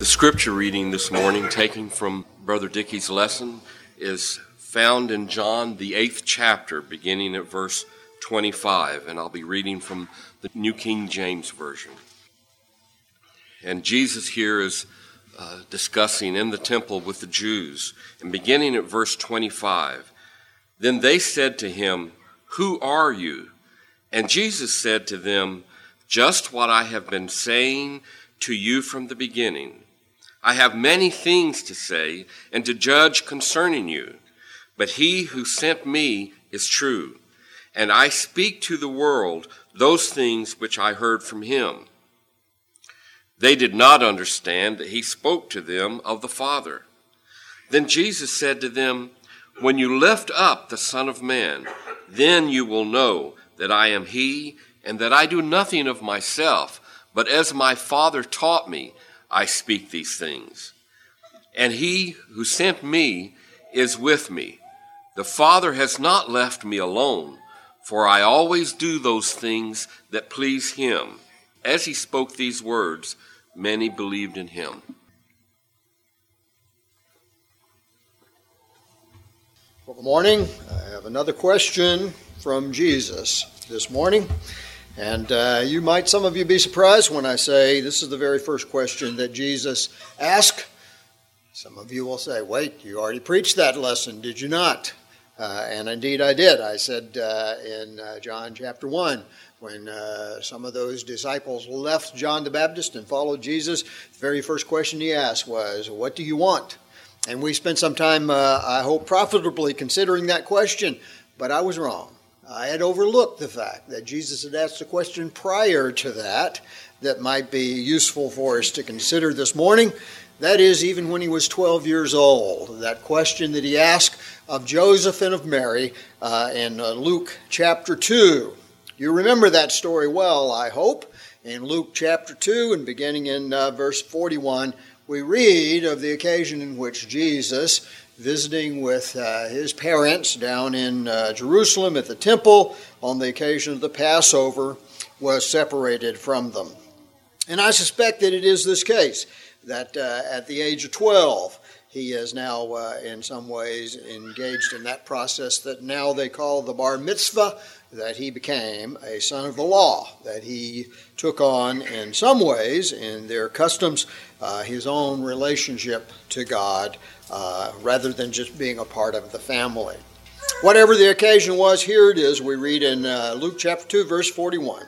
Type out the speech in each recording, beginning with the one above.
scripture reading this morning, taken from Brother Dickey's lesson, is found in John, the 8th chapter, beginning at verse 25, and I'll be reading from the New King James Version. And Jesus here is discussing in the temple with the Jews, and beginning at verse 25, "Then they said to him, 'Who are you?' And Jesus said to them, 'Just what I have been saying to you from the beginning. I have many things to say and to judge concerning you, but he who sent me is true, and I speak to the world those things which I heard from him.' They did not understand that he spoke to them of the Father. Then Jesus said to them, 'When you lift up the Son of Man, then you will know that I am he, and that I do nothing of myself, but as my Father taught me, I speak these things. And he who sent me is with me. The Father has not left me alone, for I always do those things that please him.' As he spoke these words, many believed in him." Well, good morning. I have another question from Jesus this morning. And some of you be surprised when I say this is the very first question that Jesus asked. Some of you will say, wait, you already preached that lesson, did you not? And indeed I did. I said in John chapter 1, when some of those disciples left John the Baptist and followed Jesus, the very first question he asked was, "What do you want?" And we spent some time, I hope, profitably considering that question, but I was wrong. I had overlooked the fact that Jesus had asked a question prior to that might be useful for us to consider this morning. That is, even when he was 12 years old, that question that he asked of Joseph and of Mary in Luke chapter 2. You remember that story well, I hope. In Luke chapter 2 and beginning in verse 41, we read of the occasion in which Jesus, visiting with his parents down in Jerusalem at the temple on the occasion of the Passover, was separated from them. And I suspect that it is this case, that at the age of 12, he is now in some ways engaged in that process that now they call the bar mitzvah, that he became a son of the law, that he took on in some ways, in their customs, his own relationship to God, rather than just being a part of the family. Whatever the occasion was, here it is. We read in Luke chapter 2, verse 41.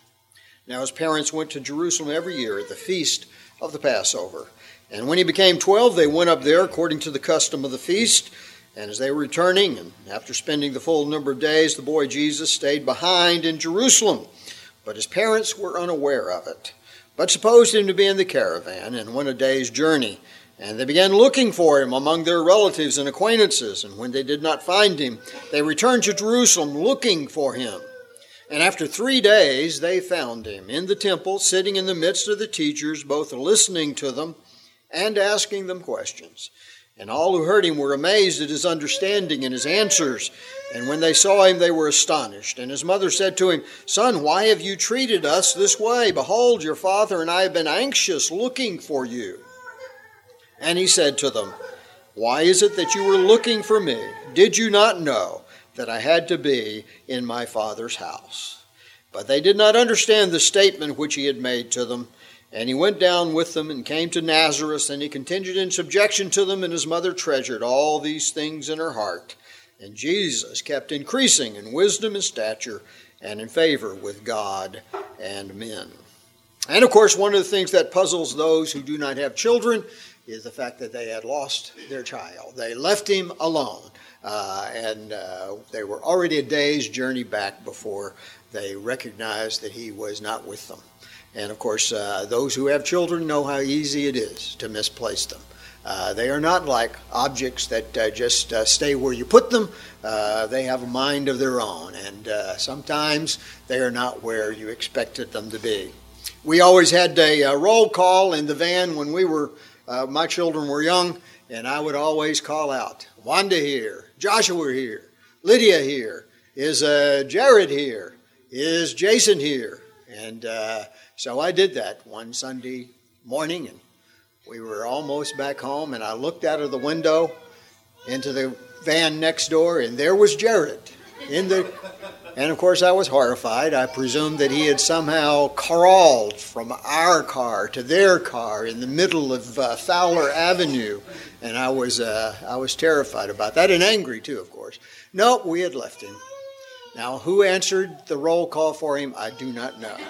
"Now his parents went to Jerusalem every year at the feast of the Passover. And when he became 12, they went up there according to the custom of the feast. And as they were returning, and after spending the full number of days, the boy Jesus stayed behind in Jerusalem. But his parents were unaware of it, but supposed him to be in the caravan and went a day's journey. And they began looking for him among their relatives and acquaintances. And when they did not find him, they returned to Jerusalem looking for him. And after 3 days, they found him in the temple, sitting in the midst of the teachers, both listening to them and asking them questions. And all who heard him were amazed at his understanding and his answers. And when they saw him, they were astonished. And his mother said to him, 'Son, why have you treated us this way? Behold, your father and I have been anxious looking for you.' And he said to them, 'Why is it that you were looking for me? Did you not know that I had to be in my Father's house?' But they did not understand the statement which he had made to them. And he went down with them and came to Nazareth, and he continued in subjection to them, and his mother treasured all these things in her heart. And Jesus kept increasing in wisdom and stature and in favor with God and men." And of course, one of the things that puzzles those who do not have children is the fact that they had lost their child. They left him alone, and they were already a day's journey back before they recognized that he was not with them. And of course, those who have children know how easy it is to misplace them. They are not like objects that just stay where you put them. They have a mind of their own, and sometimes they are not where you expected them to be. We always had a roll call in the van when my children were young, and I would always call out, "Wanda here, Joshua here, Lydia here, is Jared here, is Jason here?" And so I did that one Sunday morning, and We were almost back home, and I looked out of the window into the van next door, and there was Jared and of course I was horrified. I presumed that he had somehow crawled from our car to their car in the middle of Fowler Avenue, and I was terrified about that, and angry too, of course. Nope, we had left him. Now, who answered the roll call for him, I do not know,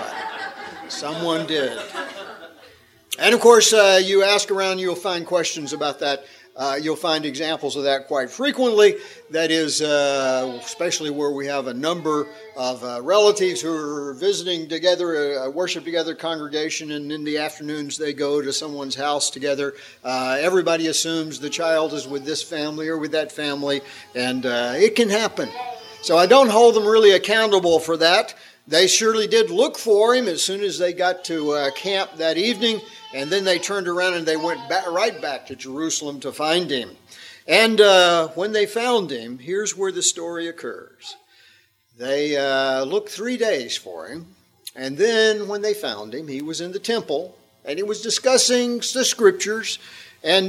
but someone did. And of course, you ask around, you'll find questions about that. You'll find examples of that quite frequently. That is, especially where we have a number of relatives who are visiting together, a worship together congregation, and in the afternoons they go to someone's house together. Everybody assumes the child is with this family or with that family, and it can happen. So I don't hold them really accountable for that. They surely did look for him as soon as they got to camp that evening, and then they turned around and they went right back to Jerusalem to find him. And when they found him, here's where the story occurs. They looked 3 days for him, and then when they found him, he was in the temple, and he was discussing the scriptures, and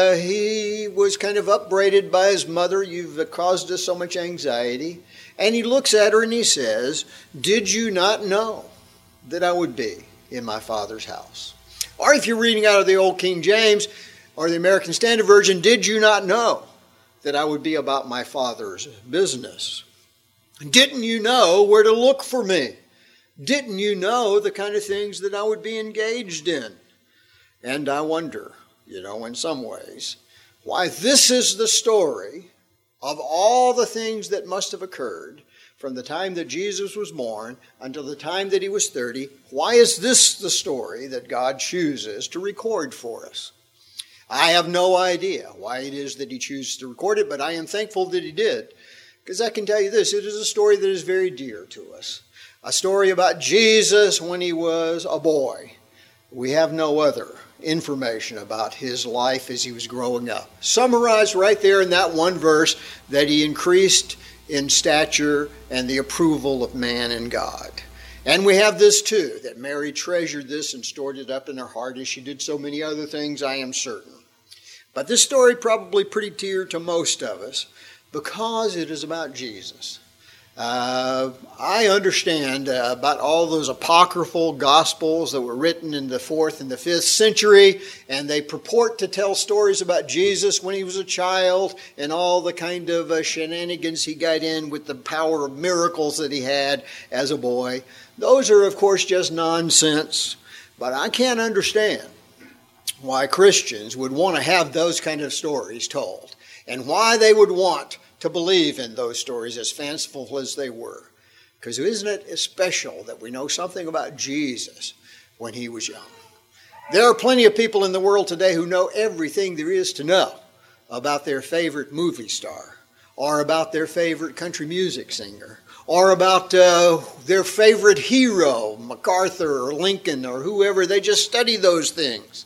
he was kind of upbraided by his mother. You've caused us so much anxiety. And he looks at her and he says, did you not know that I would be in my Father's house? Or if you're reading out of the Old King James or the American Standard Version, did you not know that I would be about my Father's business? Didn't you know where to look for me? Didn't you know the kind of things that I would be engaged in? And I wonder, in some ways, why this is the story of all the things that must have occurred from the time that Jesus was born until the time that he was 30. Why is this the story that God chooses to record for us? I have no idea why it is that he chooses to record it, but I am thankful that he did, because I can tell you this, it is a story that is very dear to us. A story about Jesus when he was a boy. We have no other information about his life as he was growing up. Summarized right there in that one verse, that he increased in stature and the approval of man and God. And we have this too, that Mary treasured this and stored it up in her heart as she did so many other things, I am certain. But this story probably pretty dear to most of us because it is about Jesus. I understand about all those apocryphal gospels that were written in the 4th and the 5th century, and they purport to tell stories about Jesus when he was a child and all the kind of shenanigans he got in with the power of miracles that he had as a boy. Those are, of course, just nonsense, but I can't understand why Christians would want to have those kind of stories told and why they would want to believe in those stories, as fanciful as they were. Because isn't it special that we know something about Jesus when he was young? There are plenty of people in the world today who know everything there is to know about their favorite movie star, or about their favorite country music singer, or about their favorite hero, MacArthur or Lincoln or whoever. They just study those things.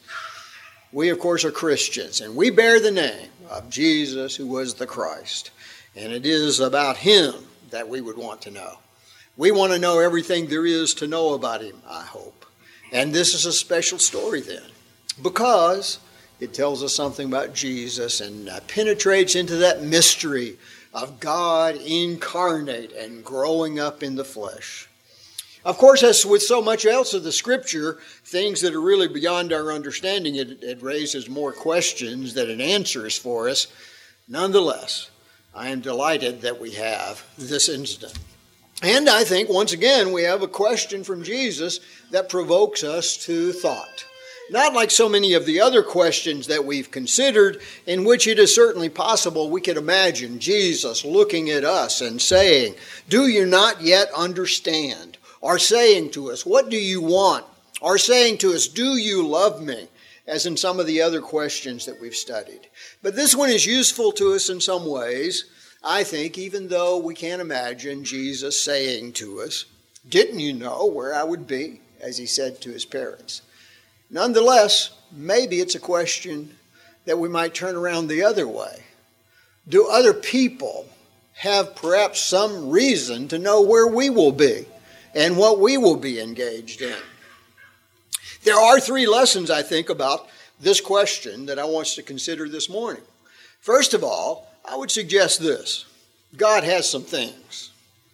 We, of course, are Christians, and we bear the name of Jesus, who was the Christ. And it is about him that we would want to know. We want to know everything there is to know about him, I hope. And this is a special story then, because it tells us something about Jesus and penetrates into that mystery of God incarnate and growing up in the flesh. Of course, as with so much else of the Scripture, things that are really beyond our understanding, it raises more questions than it answers for us. Nonetheless, I am delighted that we have this incident. And I think, once again, we have a question from Jesus that provokes us to thought. Not like so many of the other questions that we've considered, in which it is certainly possible we could imagine Jesus looking at us and saying, "Do you not yet understand?" Or saying to us, "What do you want?" Or saying to us, "Do you love me?" As in some of the other questions that we've studied. But this one is useful to us in some ways, I think, even though we can't imagine Jesus saying to us, "Didn't you know where I would be?" as he said to his parents. Nonetheless, maybe it's a question that we might turn around the other way. Do other people have perhaps some reason to know where we will be and what we will be engaged in? There are 3 lessons, I think, about this question that I want us to consider this morning. First of all, I would suggest this. God has some things.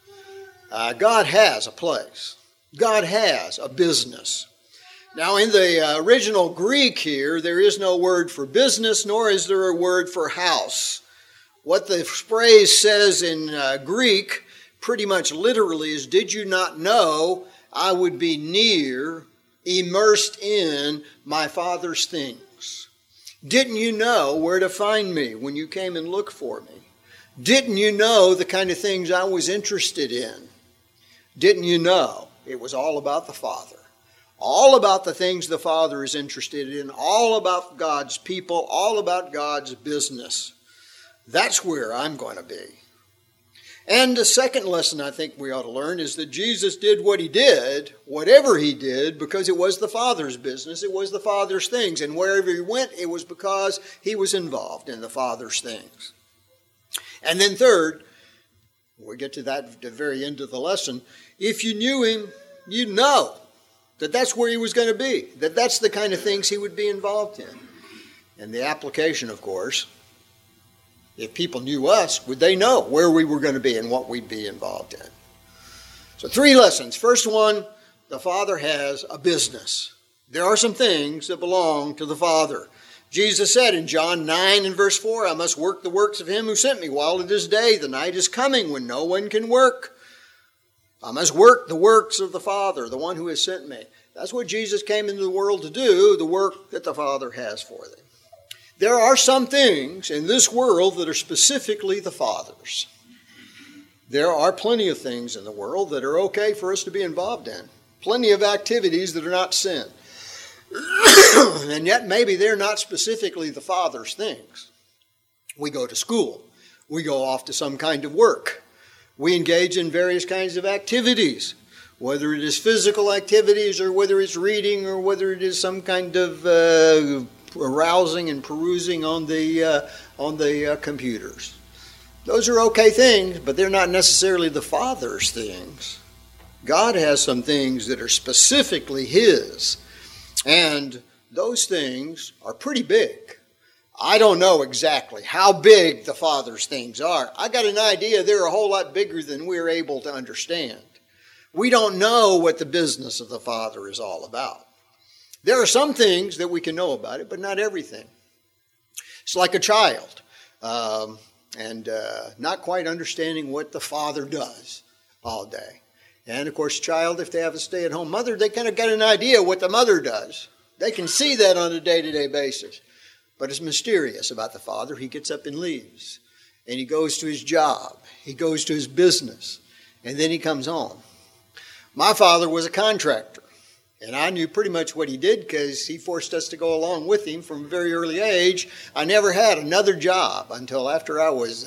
God has a place. God has a business. Now, in the original Greek here, there is no word for business, nor is there a word for house. What the phrase says in Greek, pretty much literally, is, did you not know I would be near, immersed in my Father's things? Didn't you know where to find me when you came and looked for me? Didn't you know the kind of things I was interested in? Didn't you know it was all about the Father? All about the things the Father is interested in, all about God's people, all about God's business. That's where I'm going to be. And the second lesson I think we ought to learn is that Jesus did what he did, whatever he did, because it was the Father's business, it was the Father's things. And wherever he went, it was because he was involved in the Father's things. And then third, we get to that at the very end of the lesson, if you knew him, you'd know that that's where he was going to be, that that's the kind of things he would be involved in. And the application, of course, if people knew us, would they know where we were going to be and what we'd be involved in? So 3 lessons. First one, the Father has a business. There are some things that belong to the Father. Jesus said in John 9 and verse 4, I must work the works of him who sent me while it is day. The night is coming when no one can work. I must work the works of the Father, the one who has sent me. That's what Jesus came into the world to do, the work that the Father has for them. There are some things in this world that are specifically the Father's. There are plenty of things in the world that are okay for us to be involved in. Plenty of activities that are not sin. And yet maybe they're not specifically the Father's things. We go to school. We go off to some kind of work. We engage in various kinds of activities, whether it is physical activities or whether it's reading or whether it is some kind of arousing and perusing on the computers. Those are okay things, but they're not necessarily the Father's things. God has some things that are specifically his, and those things are pretty big. I don't know exactly how big the Father's things are. I got an idea they're a whole lot bigger than we're able to understand. We don't know what the business of the Father is all about. There are some things that we can know about it, but not everything. It's like a child, and not quite understanding what the Father does all day. And of course, child, if they have a stay-at-home mother, they kind of got an idea what the mother does. They can see that on a day-to-day basis. But it's mysterious about the Father. He gets up and leaves, and he goes to his job. He goes to his business, and then he comes home. My father was a contractor, and I knew pretty much what he did because he forced us to go along with him from a very early age. I never had another job until after I was,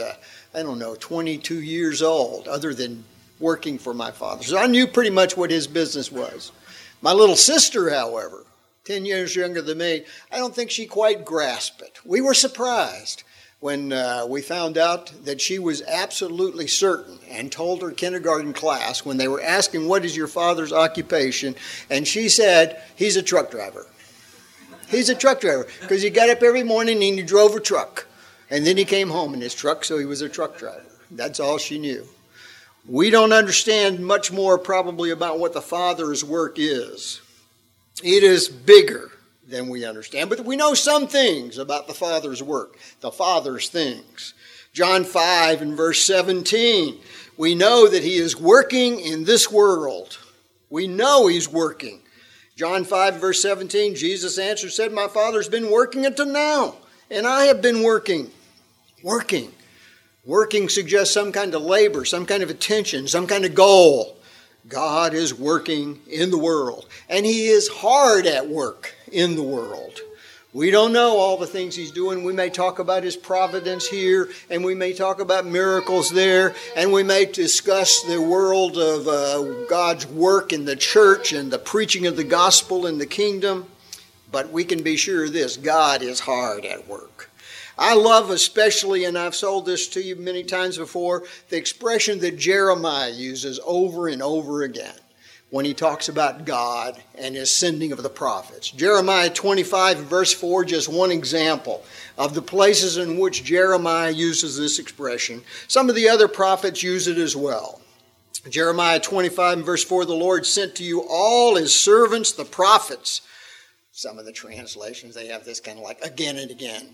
22 years old, other than working for my father. So I knew pretty much what his business was. My little sister, however, 10 years younger than me, I don't think she quite grasped it. We were surprised when we found out that she was absolutely certain and told her kindergarten class when they were asking, what is your father's occupation? And she said, he's a truck driver. He's a truck driver because he got up every morning and he drove a truck. And then he came home in his truck, so he was a truck driver. That's all she knew. We don't understand much more probably about what the Father's work is. It is bigger than we understand, but we know some things about the Father's work, the Father's things. John 5 and verse 17, we know that he is working in this world. We know he's working. John 5 verse 17, Jesus answered, said, my Father's been working until now, and I have been working. Working. Working suggests some kind of labor, some kind of attention, some kind of goal. God is working in the world, and he is hard at work in the world. We don't know all the things he's doing. We may talk about his providence here, and we may talk about miracles there, and we may discuss the world of God's work in the church and the preaching of the gospel in the kingdom. But we can be sure of this, God is hard at work. I love especially, and I've told this to you many times before, the expression that Jeremiah uses over and over again. when he talks about God and his sending of the prophets. Jeremiah 25 verse 4, just one example of the places in which Jeremiah uses this expression. Some of the other prophets use it as well. Jeremiah 25 verse 4, the Lord sent to you all his servants, the prophets. Some of the translations, they have this kind of like again and again.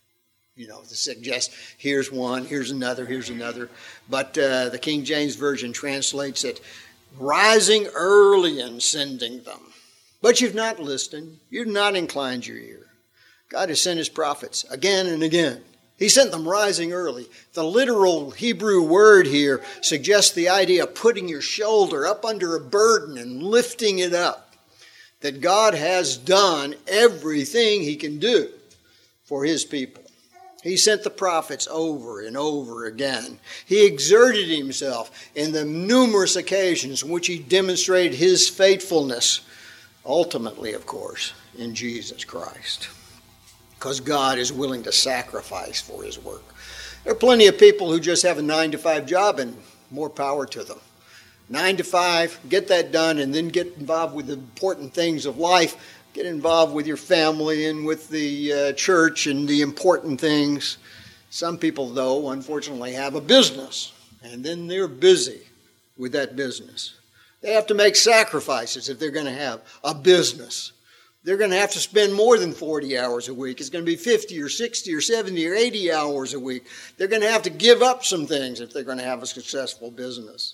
To suggest here's one, here's another, here's another. But the King James Version translates it, rising early and sending them. But you've not listened. You've not inclined your ear. God has sent his prophets again and again. He sent them rising early. The literal Hebrew word here suggests the idea of putting your shoulder up under a burden and lifting it up. That God has done everything he can do for his people. He sent the prophets over and over again. He exerted himself in the numerous occasions in which he demonstrated his faithfulness. Ultimately, of course, in Jesus Christ. Because God is willing to sacrifice for his work. There are plenty of people who just have a 9-to-5 job, and more power to them. 9 to 5, get that done, and then get involved with the important things of life. Get involved with your family and with the church and the important things. Some people, though, unfortunately have a business, and then they're busy with that business. They have to make sacrifices if they're going to have a business. They're going to have to spend more than 40 hours a week. It's going to be 50 or 60 or 70 or 80 hours a week. They're going to have to give up some things if they're going to have a successful business.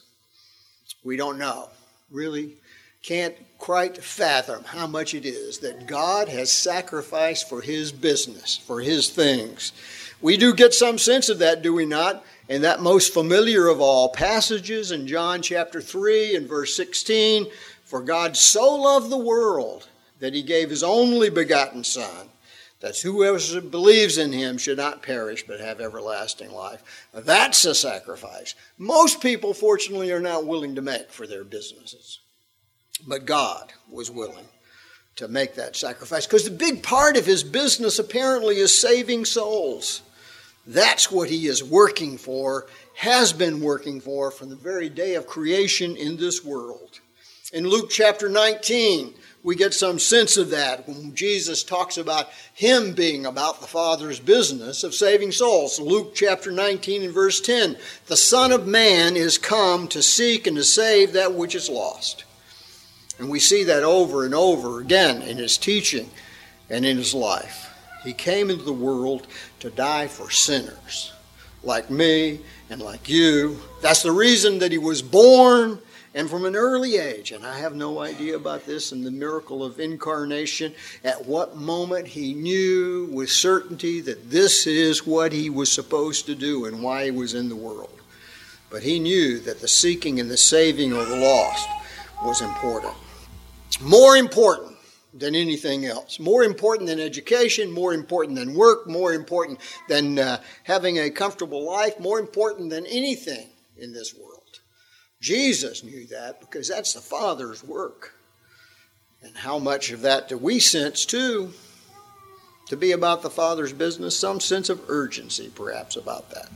We don't know. Really can't quite fathom how much it is that God has sacrificed for his business, for his things. We do get some sense of that, do we not? In that most familiar of all passages in John chapter 3 and verse 16, for God so loved the world that he gave his only begotten Son, that whoever believes in him should not perish but have everlasting life. That's a sacrifice. Most people, fortunately, are not willing to make for their businesses. But God was willing to make that sacrifice because the big part of his business apparently is saving souls. That's what he is working for, has been working for from the very day of creation in this world. In Luke chapter 19, we get some sense of that when Jesus talks about him being about the Father's business of saving souls. Luke chapter 19 and verse 10, the Son of Man is come to seek and to save that which is lost. And we see that over and over again in his teaching and in his life. He came into the world to die for sinners like me and like you. That's the reason that he was born. And from an early age, and I have no idea about this and the miracle of incarnation, at what moment he knew with certainty that this is what he was supposed to do and why he was in the world. But he knew that the seeking and the saving of the lost was important. More important than anything else. More important than education, more important than work, more important than having a comfortable life, more important than anything in this world. Jesus knew that because that's the Father's work. And how much of that do we sense too? To be about the Father's business, some sense of urgency perhaps about that.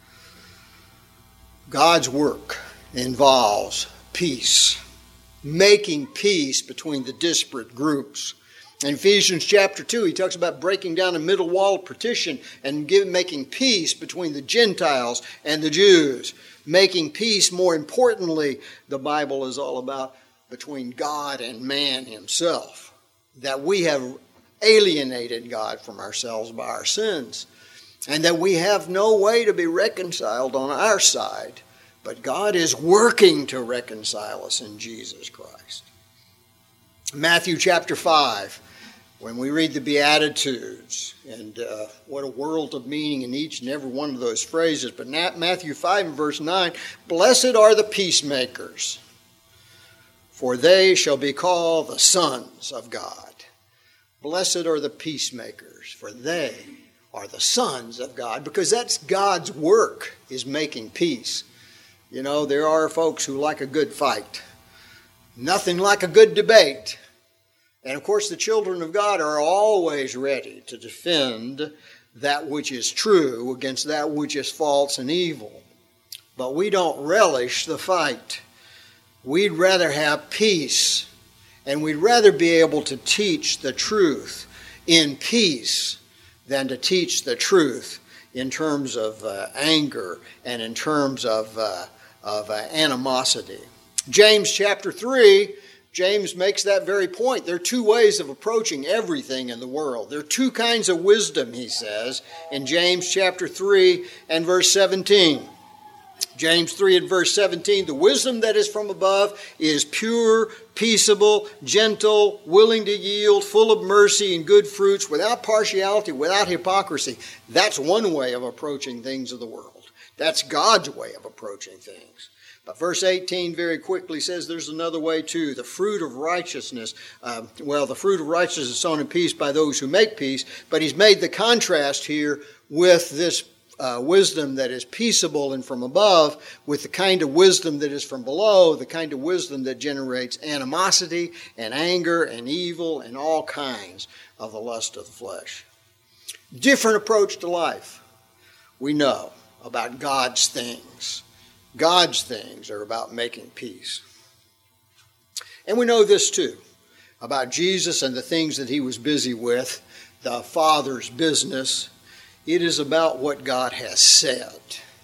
God's work involves peace, making peace between the disparate groups. In Ephesians chapter 2, he talks about breaking down a middle wall of partition and making peace between the Gentiles and the Jews. Making peace, more importantly, the Bible is all about between God and man himself. That we have alienated God from ourselves by our sins. And that we have no way to be reconciled on our side. But God is working to reconcile us in Jesus Christ. Matthew chapter 5, when we read the Beatitudes, and what a world of meaning in each and every one of those phrases. But Matthew 5 and verse 9, blessed are the peacemakers, for they shall be called the sons of God. Blessed are the peacemakers, for they are the sons of God, because that's God's work, is making peace. You know, there are folks who like a good fight. Nothing like a good debate. And of course, the children of God are always ready to defend that which is true against that which is false and evil. But we don't relish the fight. we'd rather have peace, and we'd rather be able to teach the truth in peace than to teach the truth in terms of anger and in terms of animosity. James chapter 3, James makes that very point. There are two ways of approaching everything in the world. There are two kinds of wisdom, he says, in James chapter 3 and verse 17. James 3 and verse 17, the wisdom that is from above is pure, peaceable, gentle, willing to yield, full of mercy and good fruits, without partiality, without hypocrisy. That's one way of approaching things of the world. That's God's way of approaching things. But verse 18 very quickly says there's another way too. The fruit of righteousness, the fruit of righteousness is sown in peace by those who make peace. But he's made the contrast here with this wisdom that is peaceable and from above, with the kind of wisdom that is from below, the kind of wisdom that generates animosity and anger and evil and all kinds of the lust of the flesh. Different approach to life. We know about God's things. God's things are about making peace. And we know this too, about Jesus and the things that he was busy with, the Father's business. It is about what God has said.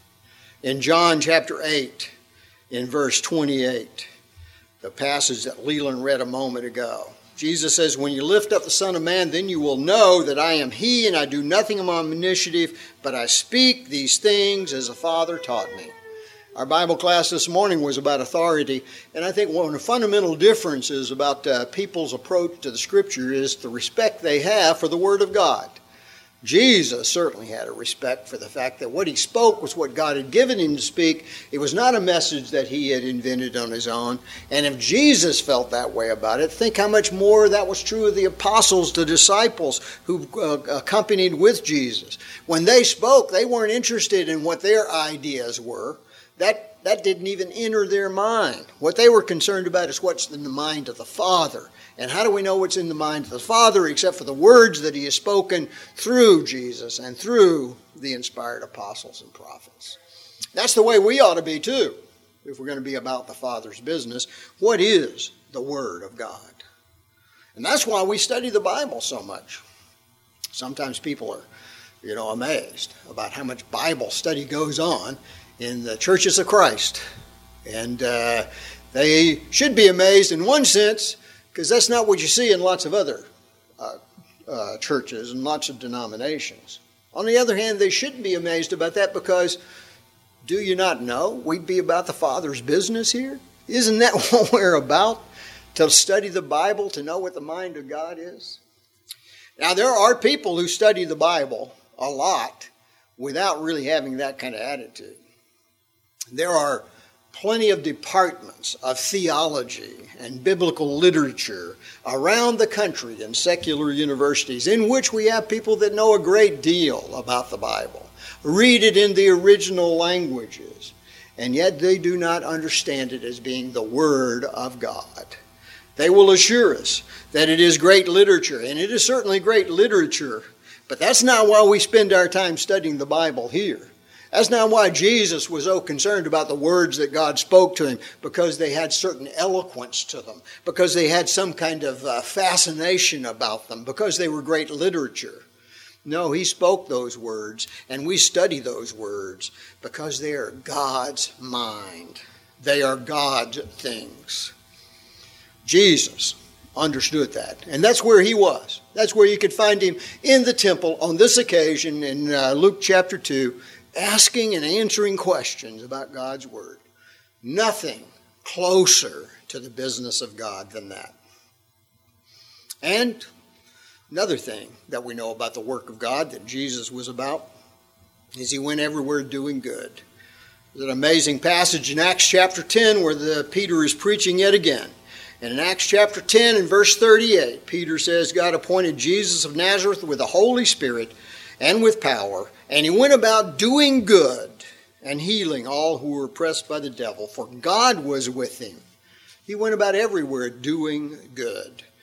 In John chapter 8, in verse 28, the passage that Leland read a moment ago, Jesus says, when you lift up the Son of Man, then you will know that I am he, and I do nothing of my own initiative, but I speak these things as the Father taught me. Our Bible class this morning was about authority, and I think one of the fundamental differences about people's approach to the Scripture is the respect they have for the Word of God. Jesus certainly had a respect for the fact that what he spoke was what God had given him to speak. It was not a message that he had invented on his own. And if Jesus felt that way about it, think how much more that was true of the apostles, the disciples who accompanied with Jesus. When they spoke, they weren't interested in what their ideas were. That didn't even enter their mind. What they were concerned about is what's in the mind of the Father. And how do we know what's in the mind of the Father except for the words that he has spoken through Jesus and through the inspired apostles and prophets? That's the way we ought to be too, if we're going to be about the Father's business. What is the Word of God? And that's why we study the Bible so much. Sometimes people are, amazed about how much Bible study goes on in the churches of Christ. And they should be amazed in one sense, because that's not what you see in lots of other churches and lots of denominations. On the other hand, they shouldn't be amazed about that, because do you not know we'd be about the Father's business here? Isn't that what we're about? To study the Bible, to know what the mind of God is? Now, there are people who study the Bible a lot without really having that kind of attitude. There are plenty of departments of theology and biblical literature around the country in secular universities in which we have people that know a great deal about the Bible, read it in the original languages, and yet they do not understand it as being the Word of God. They will assure us that it is great literature, and it is certainly great literature, but that's not why we spend our time studying the Bible here. That's not why Jesus was so concerned about the words that God spoke to him, because they had certain eloquence to them, because they had some kind of fascination about them, because they were great literature. No, he spoke those words, and we study those words because they are God's mind. They are God's things. Jesus understood that, and that's where he was. That's where you could find him in the temple on this occasion in Luke chapter 2, asking and answering questions about God's Word. Nothing closer to the business of God than that. And another thing that we know about the work of God that Jesus was about is he went everywhere doing good. There's an amazing passage in Acts chapter 10 where Peter is preaching yet again. And in Acts chapter 10 and verse 38, Peter says, God appointed Jesus of Nazareth with the Holy Spirit and with power, and he went about doing good and healing all who were oppressed by the devil, for God was with him. He went about everywhere doing good.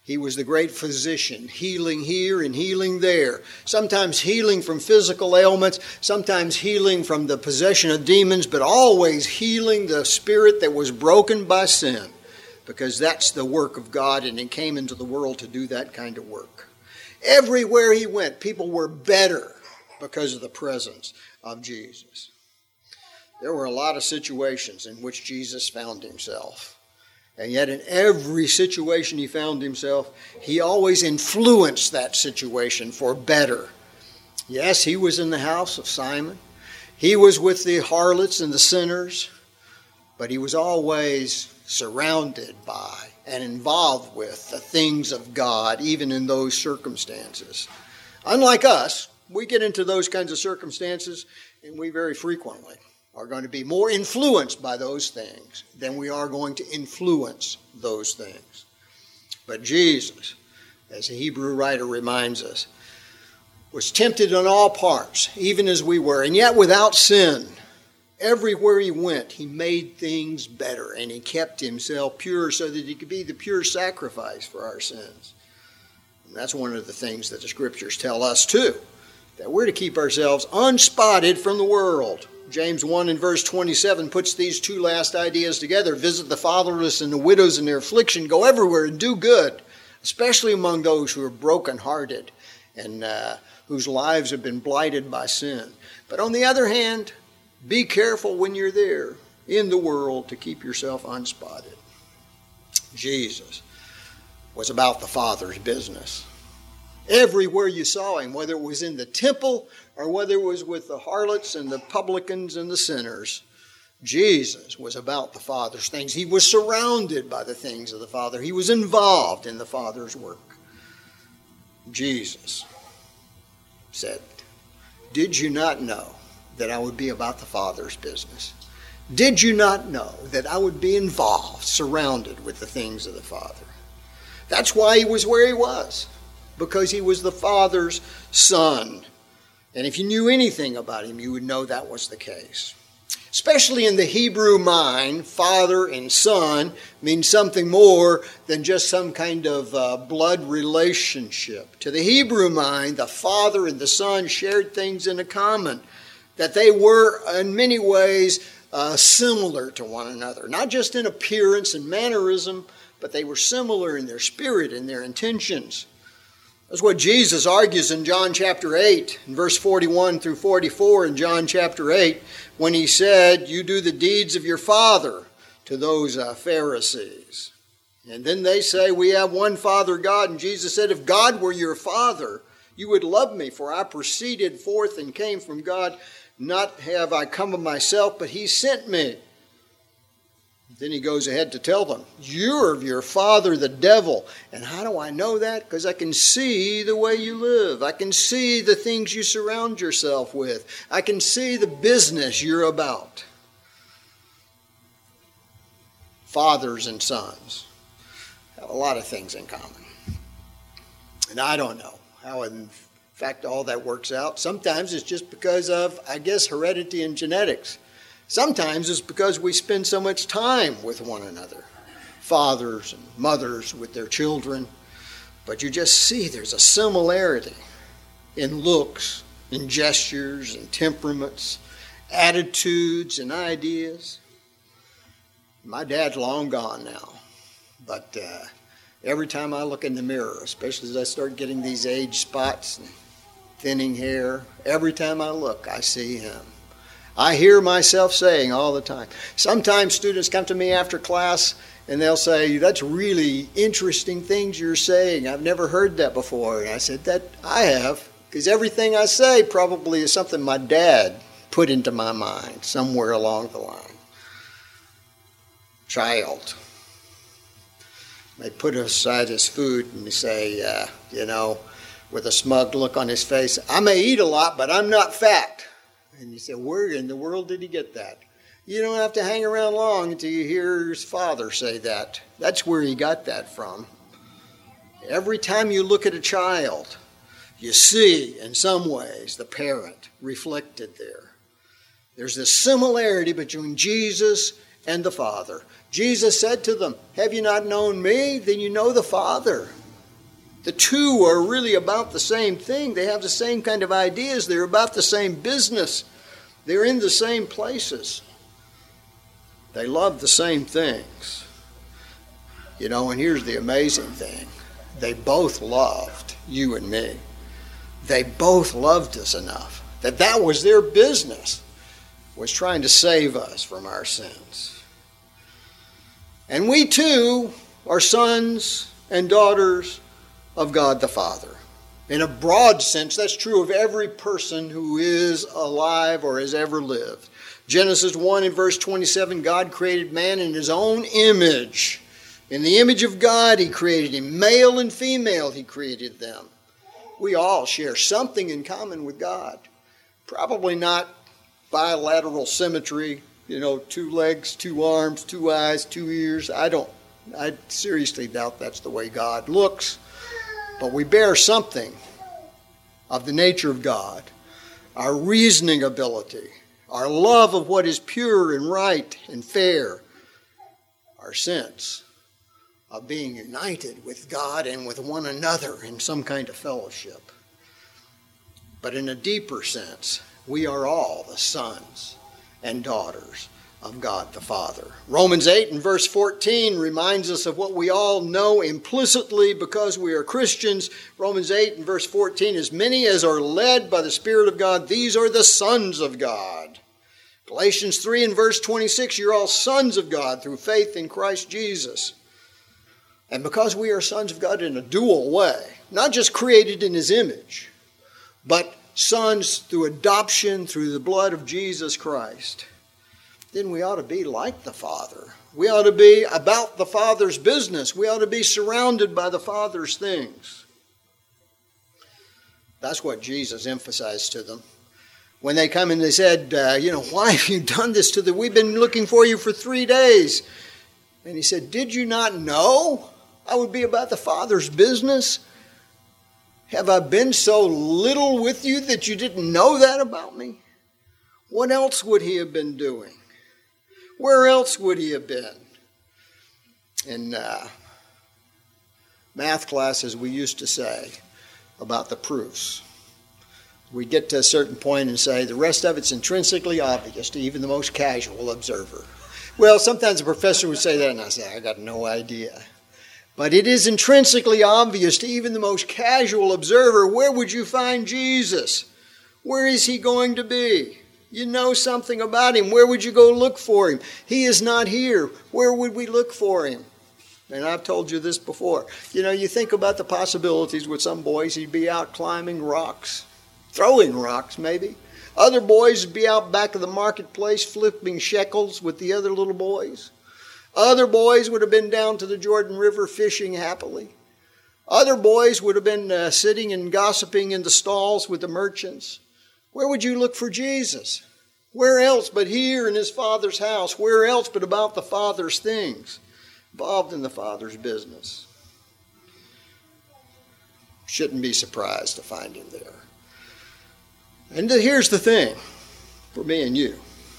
He was the great physician, healing here and healing there. Sometimes healing from physical ailments, sometimes healing from the possession of demons, but always healing the spirit that was broken by sin, because that's the work of God, and he came into the world to do that kind of work. Everywhere he went, people were better because of the presence of Jesus. There were a lot of situations in which Jesus found himself. And yet in every situation he found himself, he always influenced that situation for better. Yes, he was in the house of Simon. He was with the harlots and the sinners. But he was always surrounded by and involved with the things of God, even in those circumstances. Unlike us, we get into those kinds of circumstances, and we very frequently are going to be more influenced by those things than we are going to influence those things. But Jesus, as the Hebrew writer reminds us, was tempted in all parts, even as we were, and yet without sin. Everywhere he went, he made things better, and he kept himself pure so that he could be the pure sacrifice for our sins. And that's one of the things that the Scriptures tell us too, that we're to keep ourselves unspotted from the world. James 1 and verse 27 puts these two last ideas together. Visit the fatherless and the widows in their affliction. Go everywhere and do good, especially among those who are brokenhearted and whose lives have been blighted by sin. But on the other hand, be careful when you're there in the world to keep yourself unspotted. Jesus was about the Father's business. Everywhere you saw him, whether it was in the temple or whether it was with the harlots and the publicans and the sinners, Jesus was about the Father's things. He was surrounded by the things of the Father. He was involved in the Father's work. Jesus said, "Did you not know that I would be about the Father's business? Did you not know that I would be involved, surrounded with the things of the Father?" That's why he was where he was, because he was the Father's Son. And if you knew anything about him, you would know that was the case. Especially in the Hebrew mind, father and son means something more than just some kind of blood relationship. To the Hebrew mind, the father and the son shared things in common, that they were in many ways similar to one another. Not just in appearance and mannerism, but they were similar in their spirit and their intentions. That's what Jesus argues in John chapter 8, in verse 41 through 44 in John chapter 8, when he said, "You do the deeds of your father," to those Pharisees. And then they say, "We have one Father, God." And Jesus said, "If God were your Father, you would love me, for I proceeded forth and came from God. Not have I come of myself, but he sent me." Then he goes ahead to tell them, "You're of your father, the devil." And how do I know that? Because I can see the way you live. I can see the things you surround yourself with. I can see the business you're about. Fathers and sons have a lot of things in common. And I don't know how, in fact, all that works out. Sometimes it's just because of, I guess, heredity and genetics. Sometimes it's because we spend so much time with one another, fathers and mothers with their children. But you just see there's a similarity in looks, in gestures, and temperaments, attitudes, and ideas. My dad's long gone now, but every time I look in the mirror, especially as I start getting these age spots and thinning hair, every time I look, I see him. I hear myself saying all the time. Sometimes students come to me after class and they'll say, "That's really interesting things you're saying. I've never heard that before." And I said, "That I have, because everything I say probably is something my dad put into my mind somewhere along the line." Child may put aside his food and say, with a smug look on his face, "I may eat a lot, but I'm not fat." And you say, "Where in the world did he get that?" You don't have to hang around long until you hear his father say that. That's where he got that from. Every time you look at a child, you see, in some ways, the parent reflected there. There's this similarity between Jesus and the Father. Jesus said to them, "Have you not known me? Then you know the Father." The two are really about the same thing. They have the same kind of ideas. They're about the same business. They're in the same places. They love the same things. You know, and here's the amazing thing. They both loved you and me. They both loved us enough that was their business, was trying to save us from our sins. And we too are sons and daughters of God the Father. In a broad sense, that's true of every person who is alive or has ever lived. Genesis 1 and verse 27, God created man in his own image. In the image of God, he created him. Male and female, he created them. We all share something in common with God. Probably not bilateral symmetry, 2 legs, 2 arms, 2 eyes, 2 ears. I seriously doubt that's the way God looks. But we bear something of the nature of God, our reasoning ability, our love of what is pure and right and fair, our sense of being united with God and with one another in some kind of fellowship. But in a deeper sense, we are all the sons and daughters of God the Father. Romans 8 and verse 14 reminds us of what we all know implicitly because we are Christians. Romans 8 and verse 14, as many as are led by the Spirit of God, these are the sons of God. Galatians 3 and verse 26, you're all sons of God through faith in Christ Jesus. And because we are sons of God in a dual way, not just created in his image, but sons through adoption through the blood of Jesus Christ, then we ought to be like the Father. We ought to be about the Father's business. We ought to be surrounded by the Father's things. That's what Jesus emphasized to them. When they come and they said, why have you done this to them? We've been looking for you for 3 days. And he said, did you not know I would be about the Father's business? Have I been so little with you that you didn't know that about me? What else would he have been doing? Where else would he have been? In math classes, we used to say about the proofs. We'd get to a certain point and say, the rest of it's intrinsically obvious to even the most casual observer. Well, sometimes a professor would say that, and I say, I got no idea. But it is intrinsically obvious to even the most casual observer. Where would you find Jesus? Where is he going to be? You know something about him. Where would you go look for him? He is not here. Where would we look for him? And I've told you this before. You think about the possibilities with some boys. He'd be out climbing rocks, throwing rocks maybe. Other boys would be out back of the marketplace flipping shekels with the other little boys. Other boys would have been down to the Jordan River fishing happily. Other boys would have been sitting and gossiping in the stalls with the merchants. Where would you look for Jesus? Where else but here in his Father's house? Where else but about the Father's things? Involved in the Father's business. Shouldn't be surprised to find him there. And here's the thing for me and you.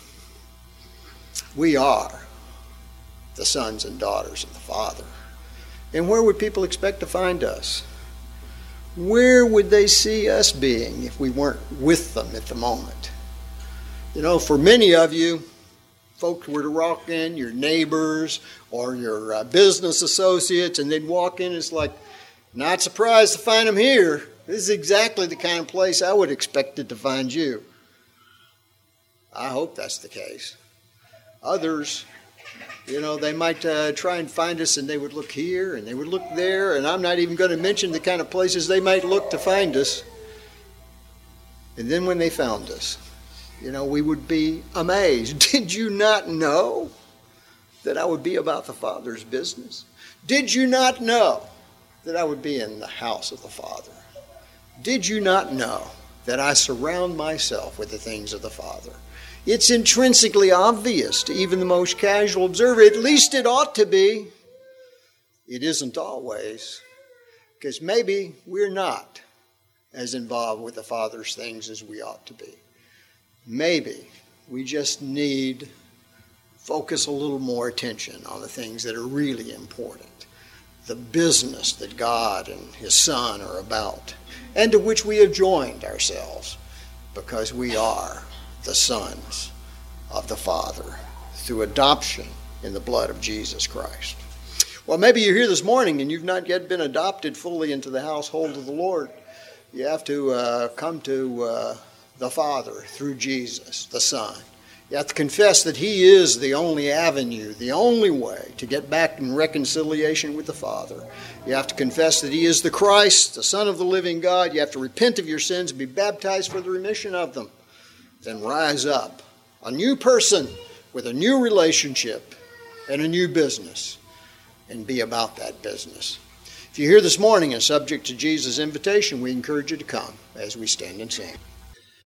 We are the sons and daughters of the Father. And where would people expect to find us? Where would they see us being if we weren't with them at the moment? For many of you, folks were to walk in, your neighbors or your business associates, and they'd walk in, it's like, not surprised to find them here. This is exactly the kind of place I would expect it to find you. I hope that's the case. Others, they might try and find us, and they would look here and they would look there, and I'm not even going to mention the kind of places they might look to find us. And then when they found us, we would be amazed. Did you not know that I would be about the Father's business? Did you not know that I would be in the house of the Father? Did you not know that I surround myself with the things of the Father? It's intrinsically obvious to even the most casual observer. At least it ought to be. It isn't always, because maybe we're not as involved with the Father's things as we ought to be. Maybe we just need focus a little more attention on the things that are really important. the business that God and His Son are about, and to which we have joined ourselves because we are the sons of the Father through adoption in the blood of Jesus Christ. Well, maybe you're here this morning and you've not yet been adopted fully into the household of the Lord. You have to come to the Father through Jesus, the Son. You have to confess that He is the only avenue, the only way to get back in reconciliation with the Father. You have to confess that He is the Christ, the Son of the living God. You have to repent of your sins and be baptized for the remission of them. Then rise up, a new person with a new relationship and a new business, and be about that business. If you're here this morning and subject to Jesus' invitation, we encourage you to come as we stand and sing.